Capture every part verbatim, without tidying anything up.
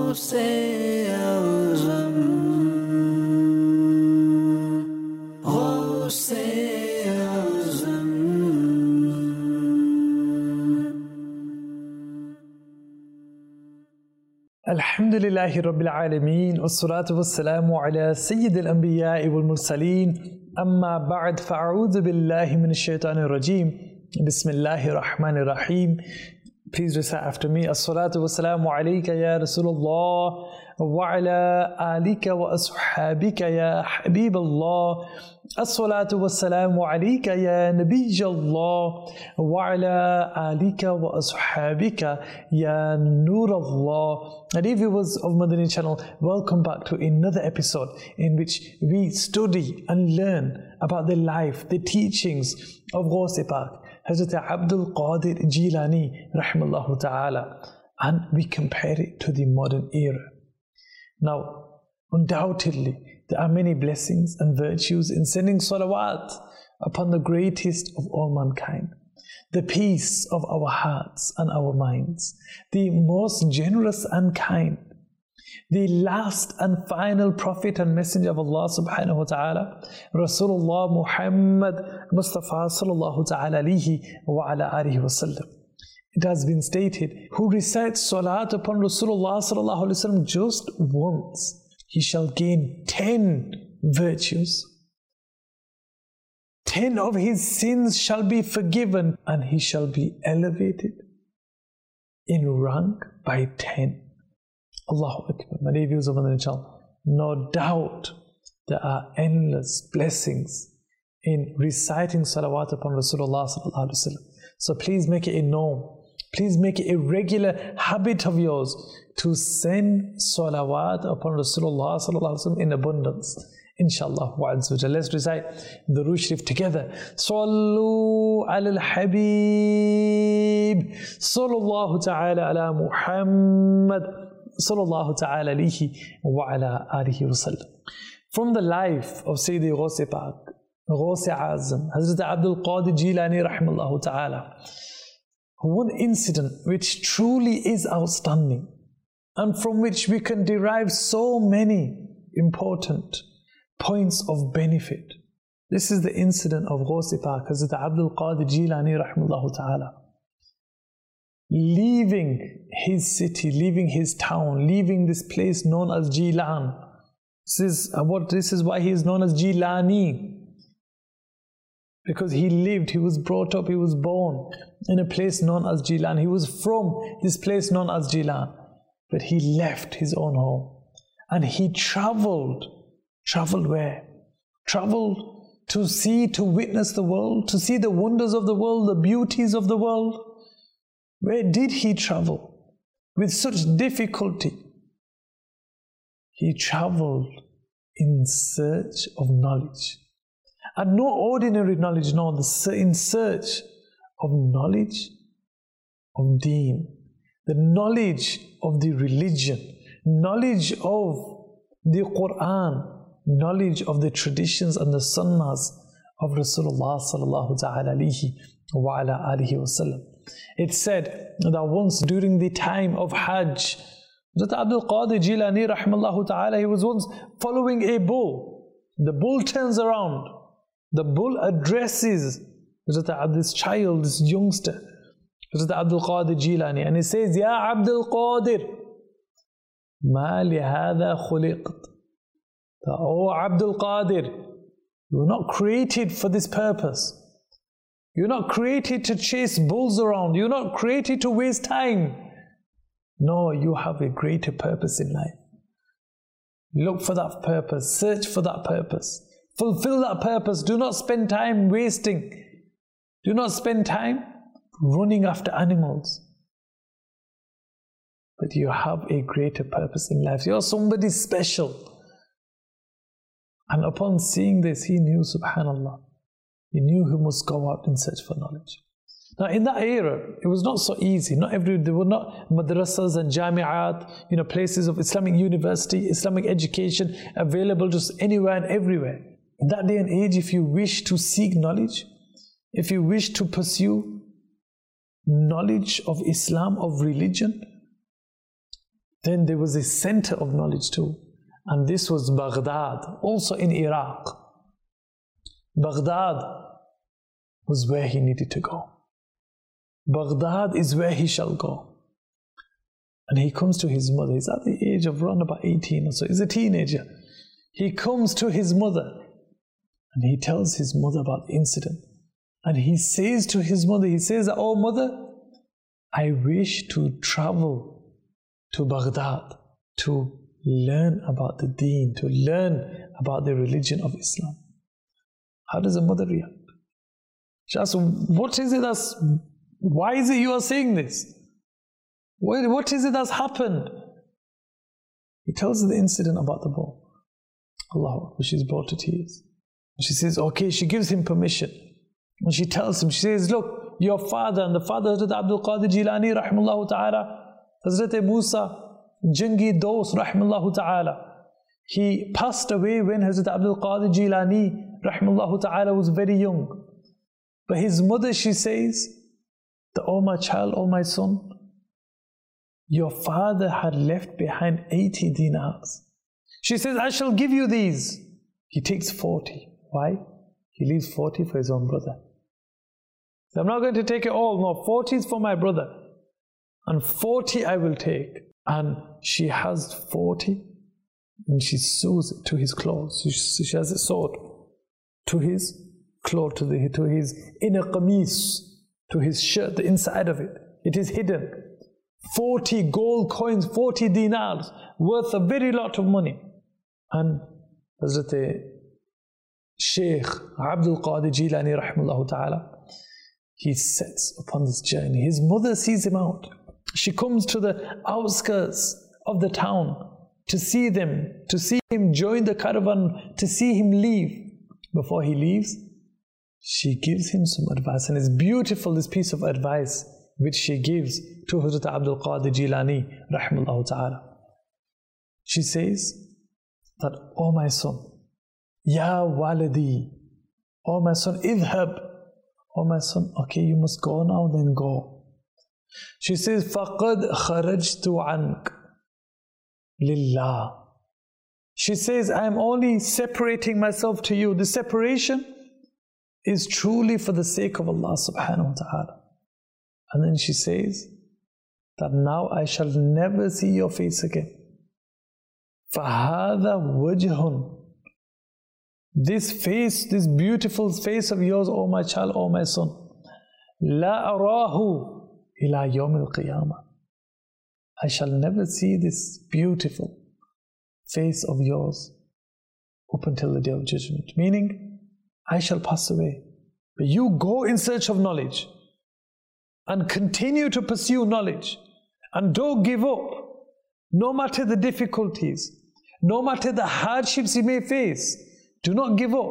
Alhamdulillahi Rabbil Alameen, wassalatu wassalamu ala Sayyidil Anbiya'i wal Mursaleen, amma ba'd, fa'a'udhu billahi minash shaitanir rajeem, bismillahir rahmanir rahim. Please recite after me. As-salatu wassalamu alayka ya Rasulullah wa ala alika wa ashabika ya Habiballah. As-salatu wassalamu alayka ya Nabiyallah wa ala alika wa ashabika ya Nurallah. And dear viewers of Madani channel, welcome back to another episode in which we study and learn about the life, the teachings of Ghaus-e Pak, Hazrat Abdul Qadir Jilani Rahimahullah Ta'ala, and we compare it to the modern era. Now, undoubtedly, there are many blessings and virtues in sending salawat upon the greatest of all mankind, the peace of our hearts and our minds, the most generous and kind, the last and final prophet and messenger of Allah subhanahu wa ta'ala, Rasulullah Muhammad Mustafa sallallahu ta'ala alayhi wa ala alihi wa sallam. It has been stated, who recites salat upon Rasulullah sallallahu alayhi wa sallam just once, he shall gain ten virtues. Ten of his sins shall be forgiven, and he shall be elevated in rank by ten. Allahu Akbar. My dear viewers of the channel, no doubt there are endless blessings in reciting salawat upon Rasulullah sallallahu alaihi wasallam. So please make it a norm. Please make it a regular habit of yours to send salawat upon Rasulullah sallallahu alaihi wasallam in abundance. Inshallah wa azza wa jalla. Let's recite the Durood Sharif together. Sallu ala al-Habib, sallallahu ta'ala ala Muhammad, sallallahu ta'ala alayhi wa ala alihi wa sallam. From the life of Sayyidi Ghaus-e Pak, Ghaus-e Azam, Hazrat Abdul Qadir Jilani Rahimahullah Ta'ala, one incident which truly is outstanding and from which we can derive so many important points of benefit. This is the incident of Ghaus-e Pak, Hazrat Abdul Qadir Jilani Rahimahullah Ta'ala, leaving his city, leaving his town, leaving this place known as Jilan. This is what this is why he is known as Jilani, because he lived, he was brought up, he was born in a place known as Jilan. He was from this place known as Jilan, but he left his own home and he traveled. Traveled where? Traveled to see, to witness the world, to see the wonders of the world, the beauties of the world. Where did he travel? With such difficulty. He traveled in search of knowledge. And no ordinary knowledge, no, in search of knowledge of Deen, the knowledge of the religion, knowledge of the Quran, knowledge of the traditions and the sunnahs of Rasulullah sallallahu ta'ala alayhi wa ala alihi wa sallam. It said that once during the time of Hajj, Hazrat Abdul Qadir Jilani Rahimahullah Ta'ala, he was once following a bull. The bull turns around. The bull addresses Hazrat this child, this youngster, Hazrat Abdul Qadir Jilani, and he says, Ya Abdul Qadir, ma li hadha khuliqt. Oh Abdul Qadir, you were not created for this purpose. You're not created to chase bulls around. You're not created to waste time. No, you have a greater purpose in life. Look for that purpose. Search for that purpose. Fulfill that purpose. Do not spend time wasting. Do not spend time running after animals. But you have a greater purpose in life. You're somebody special. And upon seeing this, he knew, subhanallah, he knew he must go out in search for knowledge. Now, in that era, it was not so easy. Not every there were not madrasas and jami'at, you know, places of Islamic university, Islamic education available just anywhere and everywhere. In that day and age, if you wish to seek knowledge, if you wish to pursue knowledge of Islam, of religion, Then there was a center of knowledge too. And this was Baghdad, also in Iraq. Baghdad was where he needed to go. Baghdad is where he shall go. And he comes to his mother. He's at the age of around about eighteen or so. He's a teenager. He comes to his mother and he tells his mother about the incident. And he says to his mother, he says, "Oh mother, I wish to travel to Baghdad to learn about the deen, to learn about the religion of Islam." How does a mother react? She asks, what is it that's, why is it you are saying this? What, what is it that's happened? He tells her the incident about the bow. Allah, she's brought to tears. She says, okay, she gives him permission. And she tells him, she says, look, your father and the father of Hazrat Abdul Qadir Jilani, rahimahullah ta'ala, Hazrat Musa, Jangi Dos, rahimahullah ta'ala, he passed away when Hazrat Abdul Qadir Jilani, rahimahullah ta'ala, was very young. But his mother, she says, that, oh my child, oh my son, your father had left behind eighty dinars. She says, I shall give you these. He takes forty. Why? He leaves forty for his own brother. So I'm not going to take it all. No, forty is for my brother. And forty I will take. And she has forty. And she sews it to his clothes. She, she has it sewed to his clothes, to, the, to his inner qamis, to his shirt, the inside of it. It is hidden. forty gold coins, forty dinars, worth a very lot of money. And Hazrat Shaykh Abdul Qadir Jilani rahimahullah ta'ala, he sets upon this journey. His mother sees him out. She comes to the outskirts of the town to see them, to see him join the caravan, to see him leave. Before he leaves, she gives him some advice, and it's beautiful, this piece of advice which she gives to Hazrat Abdul Qadir Jilani rahimahullah ta'ala. She says that, oh my son, Ya waladi, oh my son, idhab, oh my son, okay, you must go now, then go. She says, faqad kharajtu ank lillah. She says, I am only separating myself to you. The separation is truly for the sake of Allah subhanahu wa ta'ala. And then she says that now I shall never see your face again. فَهَذَا وَجْهٌ, this face, this beautiful face of yours, oh my child, oh my son, لَا أَرَاهُ إِلَى يَوْمِ الْقِيَامَةِ, I shall never see this beautiful face of yours up until the day of judgment. Meaning, I shall pass away. But you go in search of knowledge and continue to pursue knowledge, and don't give up, no matter the difficulties, no matter the hardships you may face. Do not give up.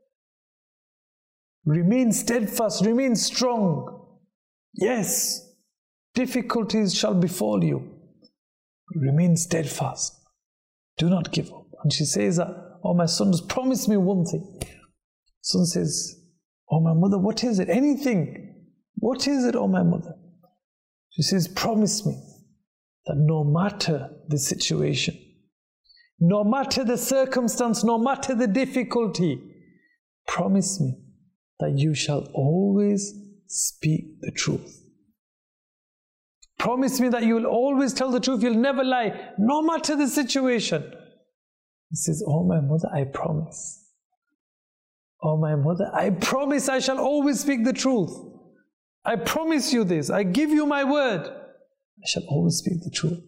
Remain steadfast, remain strong. Yes, difficulties shall befall you. Remain steadfast. Do not give up. And she says that, oh my son, just promise me one thing. Son says, oh my mother, what is it? Anything. What is it, oh my mother? She says, promise me that no matter the situation, no matter the circumstance, no matter the difficulty, promise me that you shall always speak the truth. Promise me that you will always tell the truth, you'll never lie, no matter the situation. He says, oh my mother, I promise. Oh my mother, I promise I shall always speak the truth. I promise you this. I give you my word. I shall always speak the truth.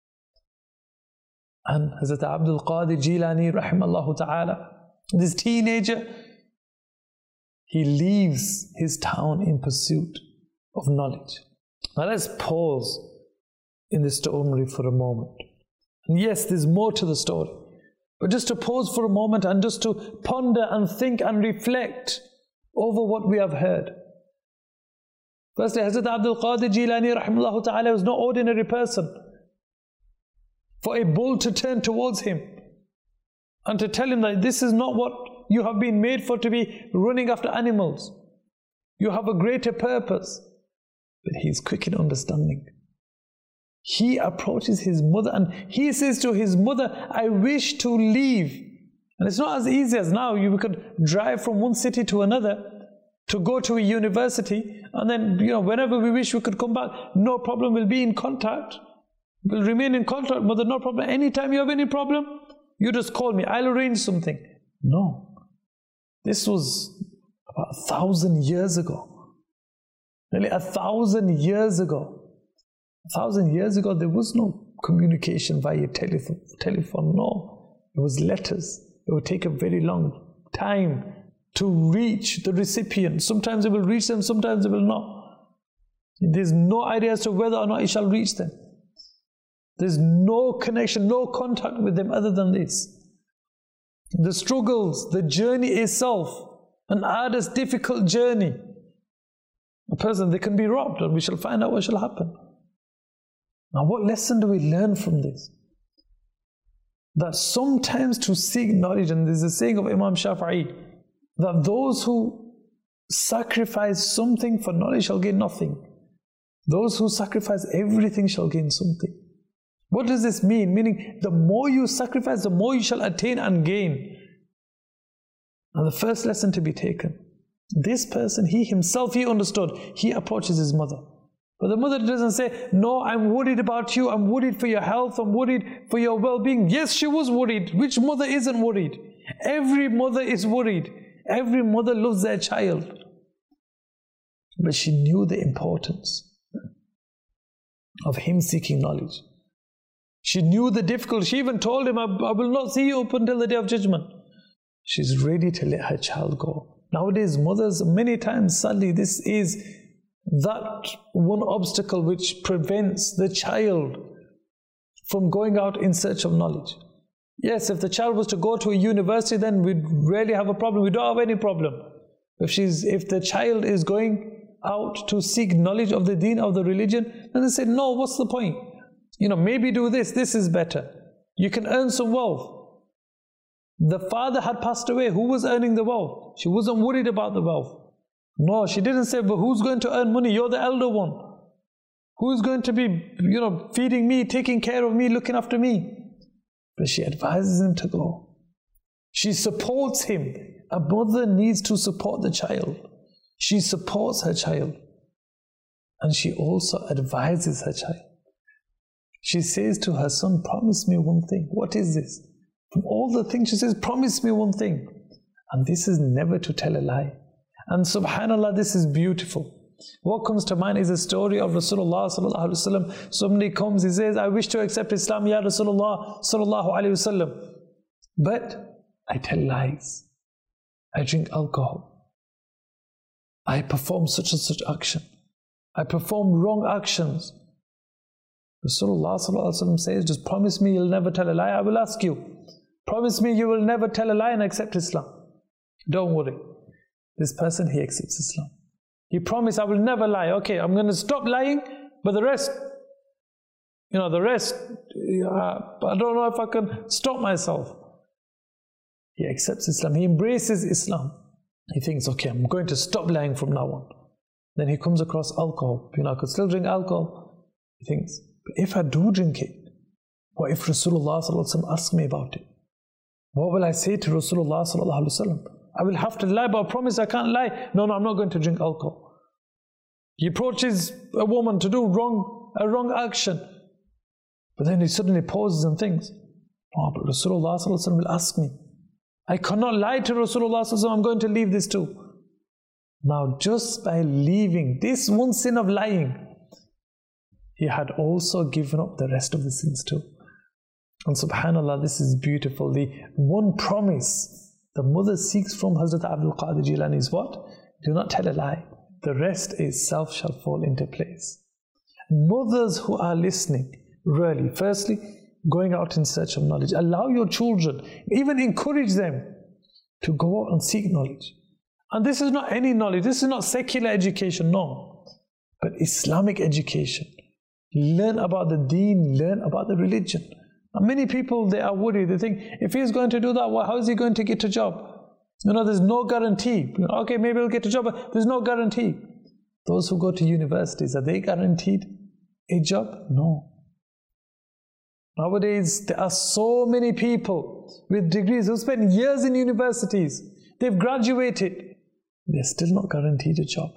And Hazrat Abdul Qadir Jilani rahimahullah ta'ala, this teenager, he leaves his town in pursuit of knowledge. Now let's pause in the story for a moment. And yes, there's more to the story. But just to pause for a moment and just to ponder and think and reflect over what we have heard. Firstly, Hazrat Abdul Qadir Jilani rahimahullah ta'ala was no ordinary person. For a bull to turn towards him and to tell him that this is not what you have been made for, to be running after animals. You have a greater purpose. But he is quick in understanding. He approaches his mother and he says to his mother, I wish to leave. And it's not as easy as now. You could drive from one city to another to go to a university, and then, you know, whenever we wish we could come back. No problem, we'll be in contact. We'll remain in contact, mother, no problem. Anytime you have any problem, you just call me, I'll arrange something. No. This was about a thousand years ago. Nearly a thousand years ago. A thousand years ago, there was no communication via telephone, telephone, no. It was letters. It would take a very long time to reach the recipient. Sometimes it will reach them, sometimes it will not. There's no idea as to whether or not it shall reach them. There's no connection, no contact with them other than this. The struggles, the journey itself, an arduous, difficult journey. A person, they can be robbed, and we shall find out what shall happen. Now, what lesson do we learn from this? That sometimes to seek knowledge, and there's a saying of Imam Shafi'i, that those who sacrifice something for knowledge shall gain nothing. Those who sacrifice everything shall gain something. What does this mean? Meaning, the more you sacrifice, the more you shall attain and gain. And the first lesson to be taken, this person, he himself, he understood, he approaches his mother. But the mother doesn't say, no, I'm worried about you, I'm worried for your health, I'm worried for your well-being. Yes, she was worried. Which mother isn't worried? Every mother is worried. Every mother loves their child. But she knew the importance of him seeking knowledge. She knew the difficulty. She even told him, I, I will not see you up until the day of judgment. She's ready to let her child go. Nowadays, mothers, many times, sadly, this is that one obstacle which prevents the child from going out in search of knowledge. Yes, if the child was to go to a university, then we'd really have a problem. We don't have any problem. If she's, if the child is going out to seek knowledge of the deen, of the religion, then they say, no, what's the point? You know, maybe do this, this is better. You can earn some wealth. The father had passed away. Who was earning the wealth? She wasn't worried about the wealth. No, she didn't say, but who's going to earn money? You're the elder one. Who's going to be, you know, feeding me, taking care of me, looking after me? But she advises him to go. She supports him. A mother needs to support the child. She supports her child. And she also advises her child. She says to her son, promise me one thing. What is this? From all the things she says, promise me one thing. And this is never to tell a lie. And subhanAllah, this is beautiful. What comes to mind is a story of Rasulullah sallallahu alaihi wasallam. Somebody comes, he says, I wish to accept Islam, Ya Rasulullah sallallahu alaihi wasallam. But I tell lies. I drink alcohol. I perform such and such action. I perform wrong actions. Rasulullah sallallahu alaihi wasallam says, just promise me you'll never tell a lie. I will ask you. Promise me you will never tell a lie and accept Islam. Don't worry. This person, he accepts Islam. He promised, I will never lie. Okay, I'm going to stop lying, but the rest, you know, the rest, uh, I don't know if I can stop myself. He accepts Islam. He embraces Islam. He thinks, okay, I'm going to stop lying from now on. Then he comes across alcohol. You know, I could still drink alcohol. He thinks, but if I do drink it, what if Rasulullah sallallahu alaihi wasallam asks me about it? What will I say to Rasulullah sallallahu alaihi wasallam? I will have to lie, but I promise I can't lie. No, no, I'm not going to drink alcohol. He approaches a woman to do wrong, a wrong action. But then he suddenly pauses and thinks, oh, but Rasulullah sallallahu alaihi wasallam will ask me. I cannot lie to Rasulullah sallallahu alaihi wasallam. I'm going to leave this too. Now, just by leaving this one sin of lying, he had also given up the rest of the sins too. And subhanAllah, this is beautiful. The one promise the mother seeks from Hazrat Abdul Qadir Jilani is what? Do not tell a lie. The rest itself shall fall into place. Mothers who are listening, really, firstly, going out in search of knowledge. Allow your children, even encourage them to go out and seek knowledge. And this is not any knowledge. This is not secular education, no. But Islamic education. Learn about the deen, learn about the religion. And many people, they are worried. They think, if he's going to do that, well, how is he going to get a job? You know, there's no guarantee. Okay, maybe he'll get a job, but there's no guarantee. Those who go to universities, are they guaranteed a job? No. Nowadays, there are so many people with degrees who spend years in universities. They've graduated. They're still not guaranteed a job.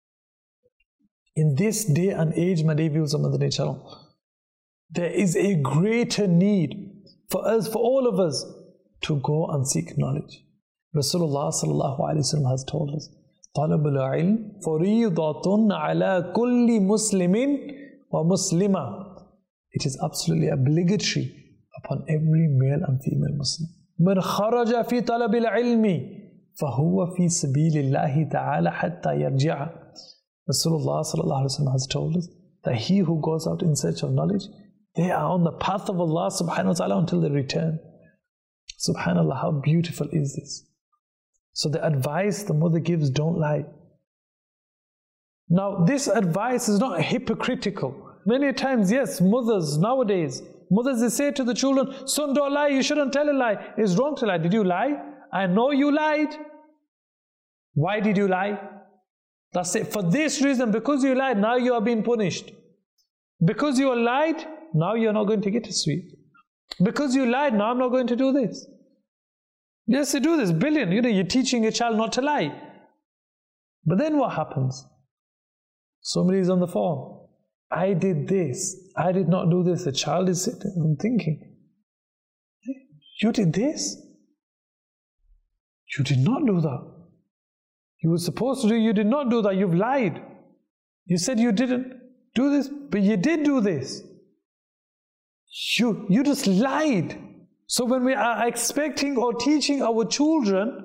In this day and age, my dear viewers of Madani Channel, there is a greater need for us, for all of us, to go and seek knowledge. Rasulullah sallallahu alaihi wasallam has told us, طَلَبُ الْعِلْمِ فَرِيضَةٌ عَلَى كُلِّ مُسْلِمٍ وَمُسْلِمَةٍ. It is absolutely obligatory upon every male and female Muslim. مَنْ خَرَجَ فِي طَلَبِ الْعِلْمِ فَهُوَ فِي سَبِيلِ اللَّهِ تَعَالَى حَتَّى يَرْجِعَ. Rasulullah sallallahu alaihi wasallam has told us that he who goes out in search of knowledge, they are on the path of Allah subhanahu wa ta'ala until they return. Subhanallah, how beautiful is this? So the advice the mother gives, don't lie. Now this advice is not hypocritical. Many times, yes, mothers nowadays, mothers they say to the children, son, don't lie, you shouldn't tell a lie. It's wrong to lie. Did you lie? I know you lied. Why did you lie? That's it. For this reason, because you lied, now you are being punished. Because you lied, now you're not going to get a sweet. Because you lied, now I'm not going to do this. Yes, you do this, brilliant. You know, you're teaching a child not to lie. But then what happens? Somebody is on the phone. I did this. I did not do this. The child is sitting and thinking, you did this? You did not do that. You were supposed to do, you did not do that. You've lied. You said you didn't do this, but you did do this. You, you just lied. So when we are expecting or teaching our children,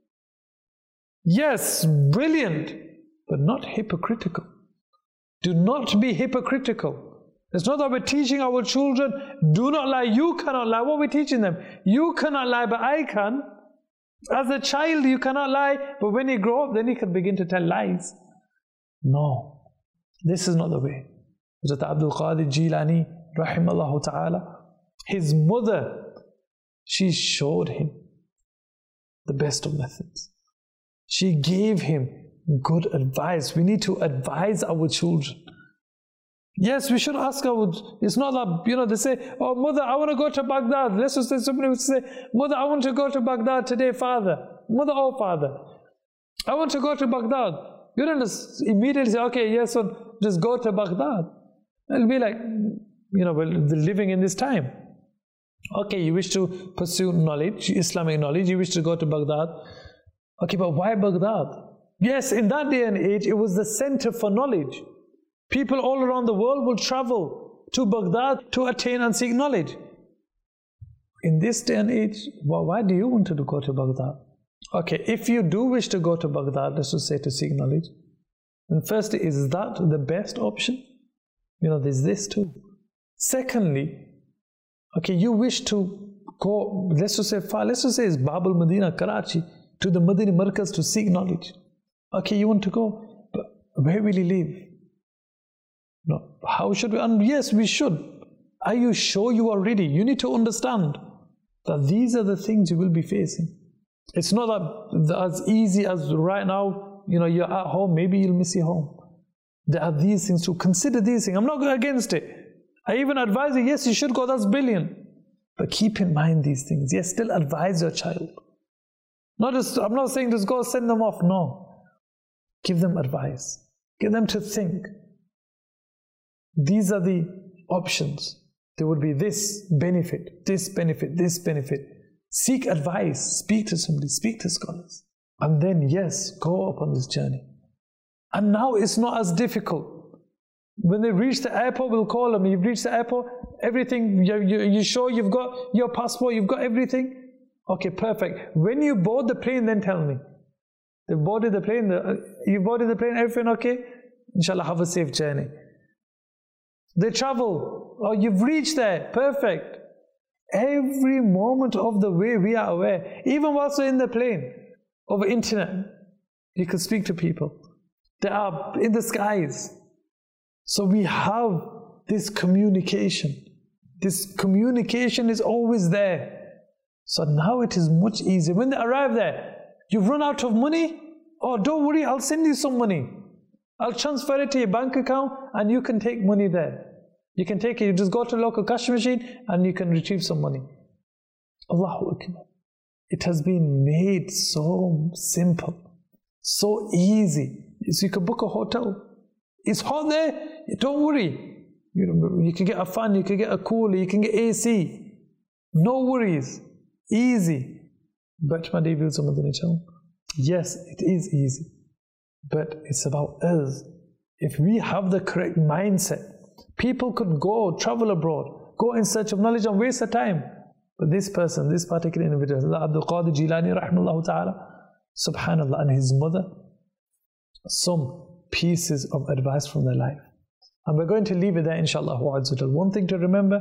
yes, brilliant, but not hypocritical. Do not be hypocritical. It's not that we're teaching our children, do not lie, you cannot lie. What are we teaching them? You cannot lie, but I can. As a child, you cannot lie, but when you grow up, then you can begin to tell lies. No, this is not the way. Hazrat Abdul Qadir Jilani, rahimallahu ta'ala, his mother, she showed him the best of methods. She gave him good advice. We need to advise our children. Yes, we should ask our, it's not that, you know, they say, oh, mother, I want to go to Baghdad. Let's just say, somebody would say, mother, I want to go to Baghdad today, father. Mother or father, I want to go to Baghdad. You don't just immediately say, okay, yes, son, just go to Baghdad. It'll be like, you know, we're living in this time. Okay, you wish to pursue knowledge, Islamic knowledge, you wish to go to Baghdad. Okay, but why Baghdad? Yes, in that day and age, it was the center for knowledge. People all around the world will travel to Baghdad to attain and seek knowledge. In this day and age, well, why do you want to go to Baghdad? Okay, if you do wish to go to Baghdad, let's just say to seek knowledge, then firstly, is that the best option? You know, there's this too. Secondly, okay, you wish to go, let's just say far, let's just say it's Bab al-Madinah, Karachi, to the Madini Markaz to seek knowledge. Okay, you want to go, but where will you live? No, how should we? And yes, we should. Are you sure you are ready? You need to understand that these are the things you will be facing. It's not that as easy as right now, you know, you're at home, maybe you'll miss your home. There are these things to consider these things. I'm not against it. I even advise you, yes, you should go, that's brilliant. But keep in mind these things. Yes, still advise your child. Not just, I'm not saying just go send them off, no. Give them advice. Get them to think. These are the options. There would be this benefit, this benefit, this benefit. Seek advice, speak to somebody, speak to scholars. And then, yes, go upon this journey. And now it's not as difficult. When they reach the airport, we'll call them. You've reached the airport, everything, you, you, you sure you've got your passport, you've got everything? Okay, perfect. When you board the plane, then tell me. They boarded the plane, the, uh, you boarded the plane, everything okay? Inshallah, have a safe journey. They travel, oh, you've reached there, perfect. Every moment of the way we are aware, even whilst we're in the plane, over internet, you can speak to people. They are in the skies. So we have this communication. This communication is always there. So now it is much easier. When they arrive there, you've run out of money? Oh, don't worry, I'll send you some money. I'll transfer it to your bank account and you can take money there. You can take it, you just go to a local cash machine and you can retrieve some money. Allahu Akbar. It has been made so simple, so easy. So you can book a hotel. It's hot there, don't worry. You know, you can get a fan, you can get a cooler, you can get A C. No worries. Easy. But my dear viewers of Madani Channel, yes, it is easy. But it's about us. If we have the correct mindset, people could go, travel abroad, go in search of knowledge and waste their time. But this person, this particular individual, Abdul Qadir Jilani, rahimahullah ta'ala, subhanallah, and his mother, some pieces of advice from their life. And we're going to leave it there, inshallah. One thing to remember,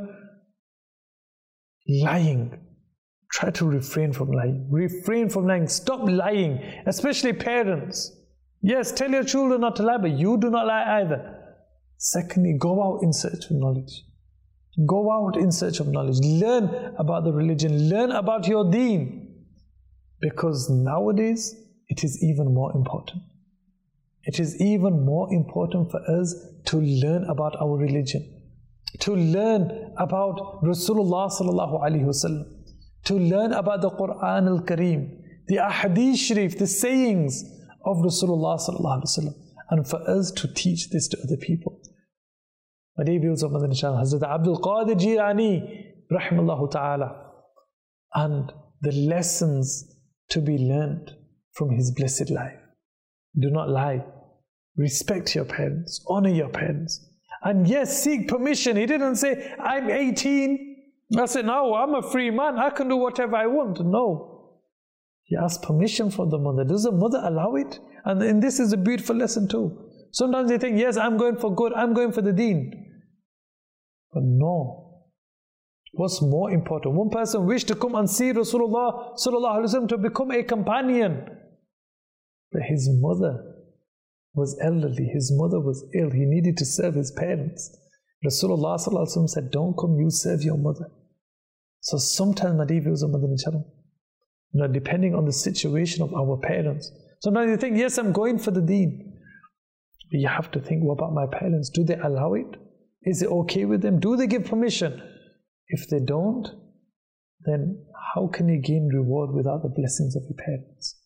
lying. Try to refrain from lying. Refrain from lying. Stop lying, especially parents. Yes, tell your children not to lie, but you do not lie either. Secondly, go out in search of knowledge. Go out in search of knowledge. Learn about the religion. Learn about your deen. Because nowadays, it is even more important. It is even more important for us to learn about our religion. To learn about Rasulullah sallallahu alaihi wasallam. To learn about the Quran al-Kareem, the Ahadith Sharif, the sayings of Rasulullah sallallahu alaihi wasallam. And for us to teach this to other people. My dear viewers of Madani Channel, Hazrat Abdul Qadir Jilani, rahimahullah ta'ala, and the lessons to be learned from his blessed life. Do not lie. Respect your parents. Honor your parents. And yes, seek permission. He didn't say, I'm eighteen. I said, no, I'm a free man. I can do whatever I want. No. He asked permission from the mother. Does the mother allow it? And, and this is a beautiful lesson too. Sometimes they think, yes, I'm going for good. I'm going for the deen. But no. What's more important? One person wished to come and see Rasulullah sallallahu alaihi wasallam to become a companion. But his mother was elderly. His mother was ill. He needed to serve his parents. Rasulullah sallallahu alaihi wasallam said, don't come, you serve your mother. So sometimes, my dear viewers of Madani Channel, you know, depending on the situation of our parents, sometimes you think, yes, I'm going for the deen. But you have to think, what about my parents? Do they allow it? Is it okay with them? Do they give permission? If they don't, then how can you gain reward without the blessings of your parents?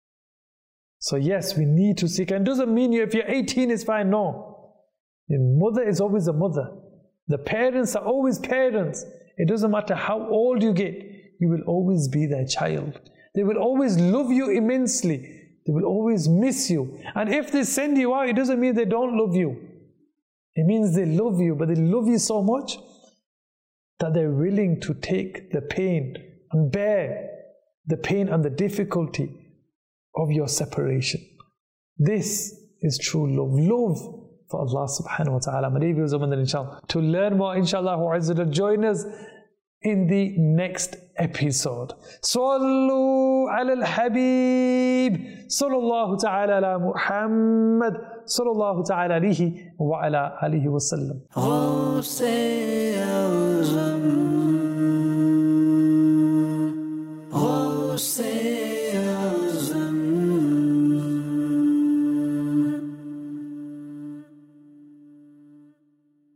So yes, we need to seek. And it doesn't mean you, if you're eighteen, it's fine. No. The mother is always a mother. The parents are always parents. It doesn't matter how old you get, you will always be their child. They will always love you immensely. They will always miss you. And if they send you out, it doesn't mean they don't love you. It means they love you, but they love you so much that they're willing to take the pain and bear the pain and the difficulty of your separation. This is true love. Love for Allah subhanahu wa ta'ala. My dear viewers of Madani Channel, to learn more, inshallah, join us in the next episode. Sallu ala al-Habib, sallallahu ta'ala ala Muhammad, sallallahu ta'ala alihi wa ala alihi wa sallam.